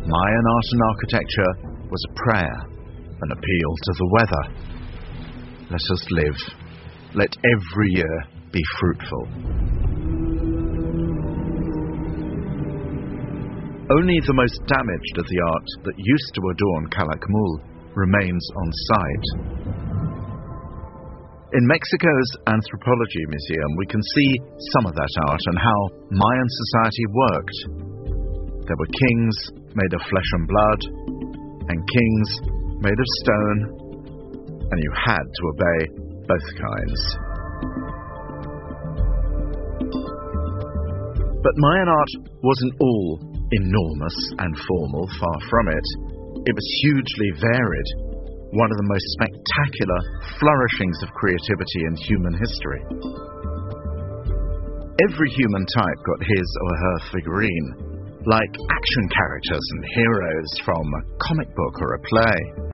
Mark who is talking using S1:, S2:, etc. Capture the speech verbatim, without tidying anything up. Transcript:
S1: Mayan art and architecture was a prayer, an appeal to the weather. Let us live. Let every year be fruitful. Only the most damaged of the art that used to adorn Calakmul remains on site. In Mexico's Anthropology Museum, we can see some of that art and how Mayan society worked. There were kings made of flesh and blood, and kings made of stone, and you had to obey both kinds. But Mayan art wasn't all enormous and formal, far from it. It was hugely varied, one of the most spectacular flourishings of creativity in human history. Every human type got his or her figurine, like action characters and heroes from a comic book or a play.